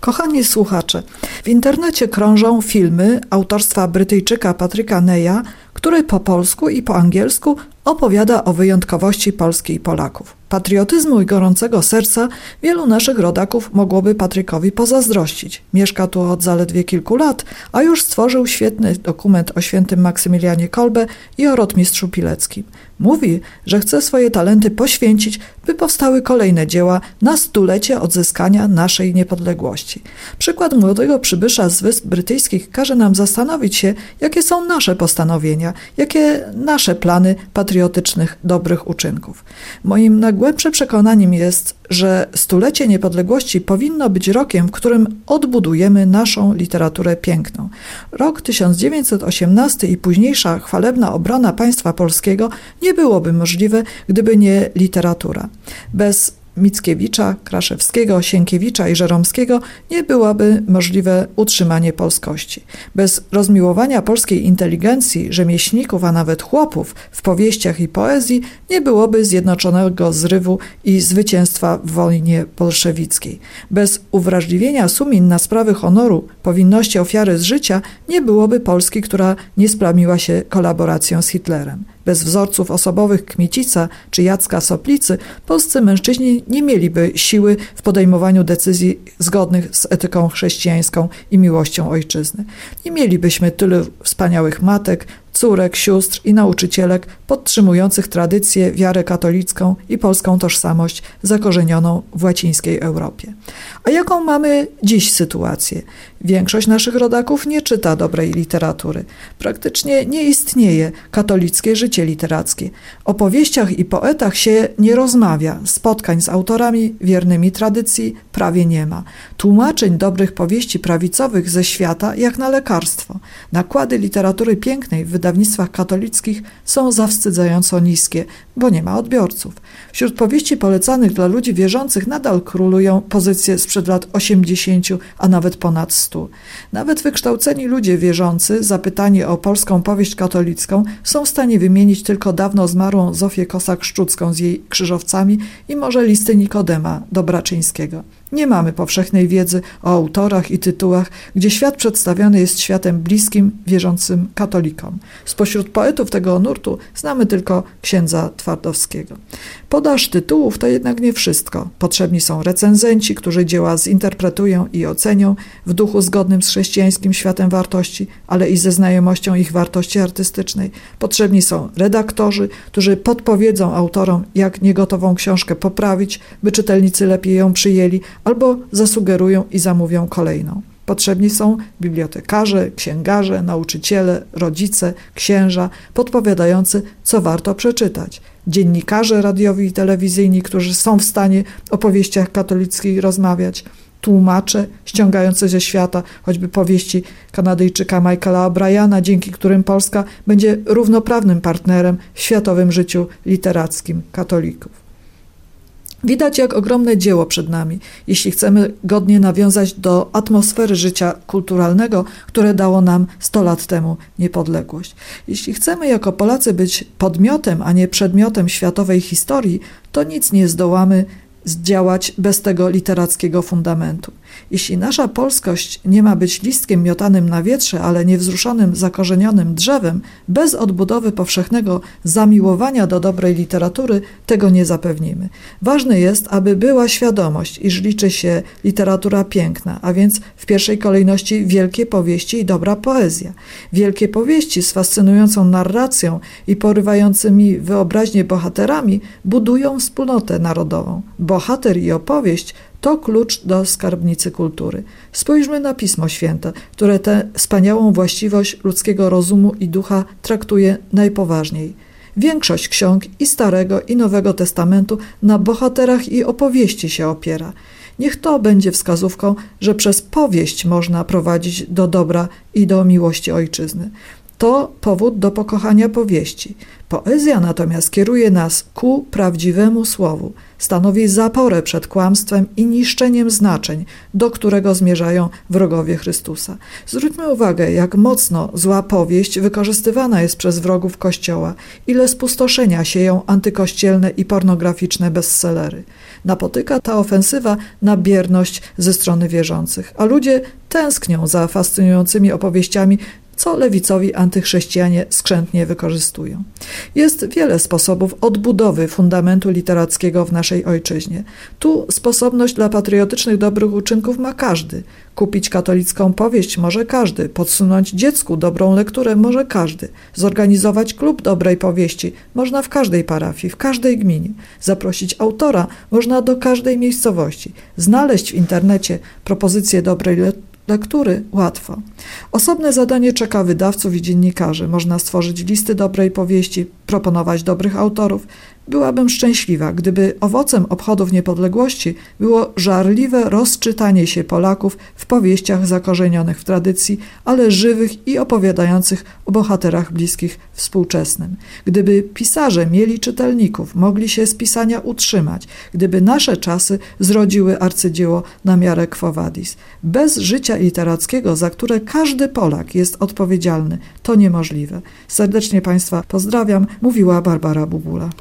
Kochani słuchacze, w internecie krążą filmy autorstwa Brytyjczyka Patryka Neya, który po polsku i po angielsku opowiada o wyjątkowości Polski i Polaków. Patriotyzmu i gorącego serca wielu naszych rodaków mogłoby Patrykowi pozazdrościć. Mieszka tu od zaledwie kilku lat, a już stworzył świetny dokument o świętym Maksymilianie Kolbe i o rotmistrzu Pileckim. Mówi, że chce swoje talenty poświęcić, by powstały kolejne dzieła na stulecie odzyskania naszej niepodległości. Przykład młodego przybysza z Wysp Brytyjskich każe nam zastanowić się, jakie są nasze postanowienia, jakie nasze plany patriotycznych, dobrych uczynków. Moim najgłębszym przekonaniem jest, że stulecie niepodległości powinno być rokiem, w którym odbudujemy naszą literaturę piękną. Rok 1918 i późniejsza chwalebna obrona państwa polskiego nie byłoby możliwe, gdyby nie literatura. Bez Mickiewicza, Kraszewskiego, Sienkiewicza i Żeromskiego nie byłoby możliwe utrzymanie polskości. Bez rozmiłowania polskiej inteligencji, rzemieślników, a nawet chłopów w powieściach i poezji nie byłoby zjednoczonego zrywu i zwycięstwa w wojnie bolszewickiej. Bez uwrażliwienia sumień na sprawy honoru, powinności ofiary z życia nie byłoby Polski, która nie splamiła się kolaboracją z Hitlerem. Bez wzorców osobowych Kmicica czy Jacka Soplicy polscy mężczyźni nie mieliby siły w podejmowaniu decyzji zgodnych z etyką chrześcijańską i miłością ojczyzny. Nie mielibyśmy tylu wspaniałych matek, córek, sióstr i nauczycielek podtrzymujących tradycję, wiarę katolicką i polską tożsamość zakorzenioną w łacińskiej Europie. A jaką mamy dziś sytuację? Większość naszych rodaków nie czyta dobrej literatury. Praktycznie nie istnieje katolickie życie literackie. O powieściach i poetach się nie rozmawia. Spotkań z autorami wiernymi tradycji prawie nie ma. Tłumaczeń dobrych powieści prawicowych ze świata jak na lekarstwo. Nakłady literatury pięknej w wydawnictwach katolickich są zawstydzająco niskie, bo nie ma odbiorców. Wśród powieści polecanych dla ludzi wierzących nadal królują pozycje sprzed lat 80, a nawet ponad 100. Nawet wykształceni ludzie wierzący, zapytani o polską powieść katolicką, są w stanie wymienić tylko dawno zmarłą Zofię Kosak-Szczucką z jej krzyżowcami i może listy Nikodema Dobraczyńskiego. Nie mamy powszechnej wiedzy o autorach i tytułach, gdzie świat przedstawiony jest światem bliskim, wierzącym katolikom. Spośród poetów tego nurtu znamy tylko księdza Twardowskiego. Podaż tytułów to jednak nie wszystko. Potrzebni są recenzenci, którzy dzieła zinterpretują i ocenią w duchu zgodnym z chrześcijańskim światem wartości, ale i ze znajomością ich wartości artystycznej. Potrzebni są redaktorzy, którzy podpowiedzą autorom, jak niegotową książkę poprawić, by czytelnicy lepiej ją przyjęli, albo zasugerują i zamówią kolejną. Potrzebni są bibliotekarze, księgarze, nauczyciele, rodzice, księża, podpowiadający, co warto przeczytać. Dziennikarze radiowi i telewizyjni, którzy są w stanie o powieściach katolickich rozmawiać. Tłumacze ściągające ze świata choćby powieści Kanadyjczyka Michaela O'Briana, dzięki którym Polska będzie równoprawnym partnerem w światowym życiu literackim katolików. Widać, jak ogromne dzieło przed nami, jeśli chcemy godnie nawiązać do atmosfery życia kulturalnego, które dało nam 100 lat temu niepodległość. Jeśli chcemy jako Polacy być podmiotem, a nie przedmiotem światowej historii, to nic nie zdołamy zdziałać bez tego literackiego fundamentu. Jeśli nasza polskość nie ma być listkiem miotanym na wietrze, ale niewzruszonym, zakorzenionym drzewem, bez odbudowy powszechnego zamiłowania do dobrej literatury, tego nie zapewnimy. Ważne jest, aby była świadomość, iż liczy się literatura piękna, a więc w pierwszej kolejności wielkie powieści i dobra poezja. Wielkie powieści z fascynującą narracją i porywającymi wyobraźnię bohaterami budują wspólnotę narodową. Bohater i opowieść to klucz do skarbnicy kultury. Spójrzmy na Pismo Święte, które tę wspaniałą właściwość ludzkiego rozumu i ducha traktuje najpoważniej. Większość ksiąg i Starego i Nowego Testamentu na bohaterach i opowieści się opiera. Niech to będzie wskazówką, że przez powieść można prowadzić do dobra i do miłości ojczyzny. To powód do pokochania powieści. Poezja natomiast kieruje nas ku prawdziwemu słowu, stanowi zaporę przed kłamstwem i niszczeniem znaczeń, do którego zmierzają wrogowie Chrystusa. Zwróćmy uwagę, jak mocno zła powieść wykorzystywana jest przez wrogów Kościoła, ile spustoszenia sieją antykościelne i pornograficzne bestsellery. Napotyka ta ofensywa na bierność ze strony wierzących, a ludzie tęsknią za fascynującymi opowieściami, co lewicowi antychrześcijanie skrzętnie wykorzystują. Jest wiele sposobów odbudowy fundamentu literackiego w naszej ojczyźnie. Tu sposobność dla patriotycznych dobrych uczynków ma każdy. Kupić katolicką powieść może każdy, podsunąć dziecku dobrą lekturę może każdy, zorganizować klub dobrej powieści można w każdej parafii, w każdej gminie, zaprosić autora można do każdej miejscowości, znaleźć w internecie propozycję dobrej lektury łatwo. Osobne zadanie czeka wydawców i dziennikarzy. Można stworzyć listy dobrej powieści, proponować dobrych autorów. Byłabym szczęśliwa, gdyby owocem obchodów niepodległości było żarliwe rozczytanie się Polaków w powieściach zakorzenionych w tradycji, ale żywych i opowiadających o bohaterach bliskich współczesnym. Gdyby pisarze mieli czytelników, mogli się z pisania utrzymać, gdyby nasze czasy zrodziły arcydzieło na miarę Quo Vadis. Bez życia literackiego, za które każdy Polak jest odpowiedzialny, to niemożliwe. Serdecznie Państwa pozdrawiam, mówiła Barbara Bubula.